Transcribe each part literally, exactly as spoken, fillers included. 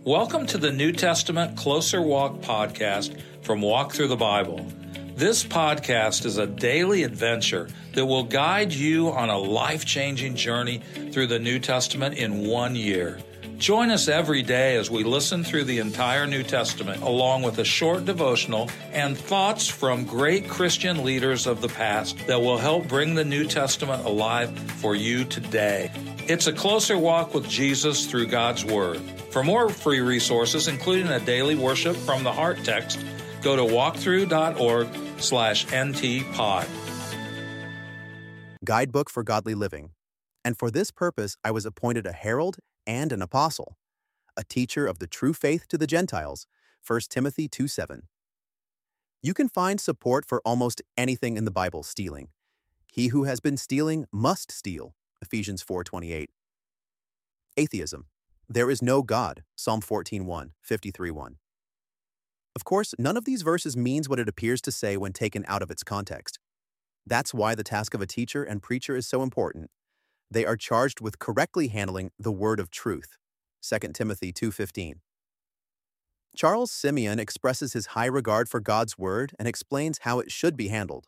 Welcome to the New Testament Closer Walk podcast from Walk Through the Bible. This podcast is a daily adventure that will guide you on a life-changing journey through the New Testament in one year. Join us every day as we listen through the entire New Testament, along with a short devotional and thoughts from great Christian leaders of the past that will help bring the New Testament alive for you today. It's a closer walk with Jesus through God's Word. For more free resources, including a daily worship from the Heart text, go to walkthrough.org slash ntpod. Guidebook for Godly Living. And for this purpose I was appointed a herald and an apostle, a teacher of the true faith to the Gentiles, First Timothy two seven. You can find support for almost anything in the Bible stealing. He who has been stealing must steal, Ephesians four twenty-eight. Atheism. There is no God, Psalm fourteen one, fifty-three one. Of course, none of these verses means what it appears to say when taken out of its context. That's why the task of a teacher and preacher is so important. They are charged with correctly handling the word of truth, Second Timothy two fifteen. Charles Simeon expresses his high regard for God's word and explains how it should be handled.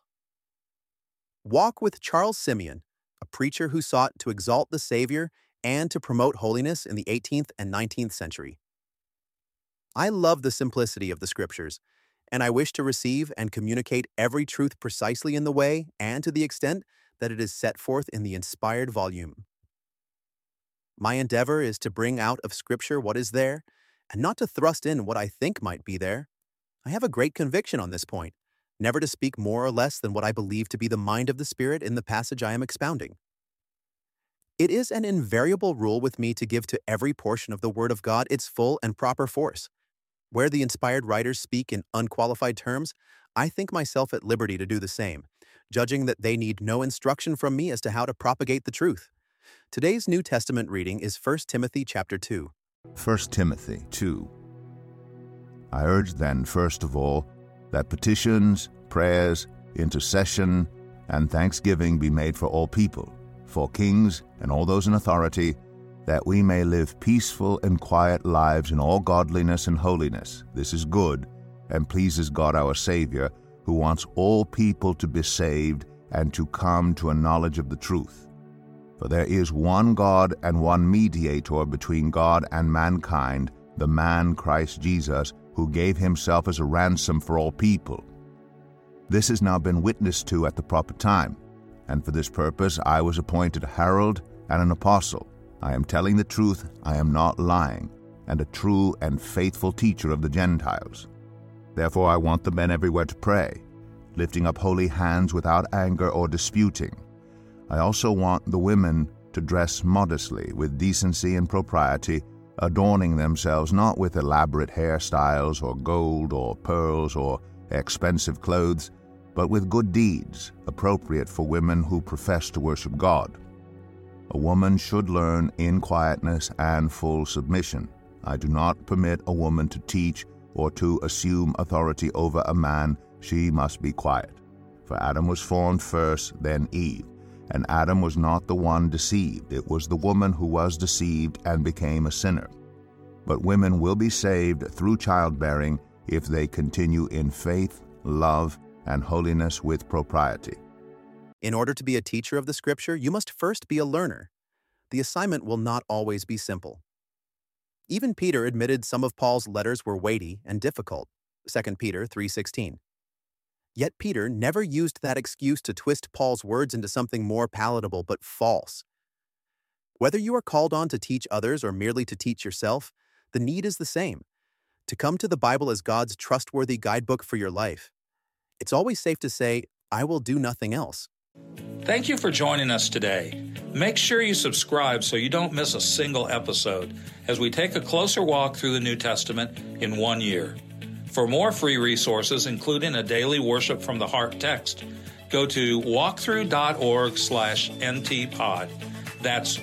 Walk with Charles Simeon, a preacher who sought to exalt the Savior and to promote holiness in the eighteenth and nineteenth century. I love the simplicity of the Scriptures, and I wish to receive and communicate every truth precisely in the way and to the extent that it is set forth in the inspired volume. My endeavor is to bring out of Scripture what is there, and not to thrust in what I think might be there. I have a great conviction on this point, never to speak more or less than what I believe to be the mind of the Spirit in the passage I am expounding. It is an invariable rule with me to give to every portion of the Word of God its full and proper force. Where the inspired writers speak in unqualified terms, I think myself at liberty to do the same, judging that they need no instruction from me as to how to propagate the truth. Today's New Testament reading is First Timothy chapter two. First Timothy two. I urge then, first of all, that petitions, prayers, intercession, and thanksgiving be made for all people, for kings and all those in authority, that we may live peaceful and quiet lives in all godliness and holiness. This is good, and pleases God our Savior, who wants all people to be saved and to come to a knowledge of the truth. For there is one God and one mediator between God and mankind, the man Christ Jesus, who gave himself as a ransom for all people. This has now been witnessed to at the proper time, and for this purpose I was appointed a herald and an apostle. I am telling the truth, I am not lying, and a true and faithful teacher of the Gentiles. Therefore I want the men everywhere to pray, lifting up holy hands without anger or disputing. I also want the women to dress modestly, with decency and propriety, adorning themselves not with elaborate hairstyles or gold or pearls or expensive clothes, but with good deeds, appropriate for women who profess to worship God. A woman should learn in quietness and full submission. I do not permit a woman to teach or to assume authority over a man. She must be quiet. For Adam was formed first, then Eve. And Adam was not the one deceived. It was the woman who was deceived and became a sinner. But women will be saved through childbearing if they continue in faith, love, and holiness with propriety. In order to be a teacher of the Scripture, you must first be a learner. The assignment will not always be simple. Even Peter admitted some of Paul's letters were weighty and difficult, Second Peter three sixteen. Yet Peter never used that excuse to twist Paul's words into something more palatable but false. Whether you are called on to teach others or merely to teach yourself, the need is the same: to come to the Bible as God's trustworthy guidebook for your life. It's always safe to say, I will do nothing else. Thank you for joining us today. Make sure you subscribe so you don't miss a single episode as we take a closer walk through the New Testament in one year. For more free resources, including a daily worship from the Heart text, go to walkthrough.org slash ntpod. That's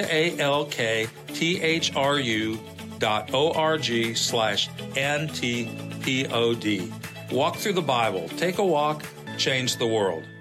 W-A-L-K-T-H-R-U dot O-R-G slash N-T-P-O-D. Walk through the Bible. Take a walk. Change the world.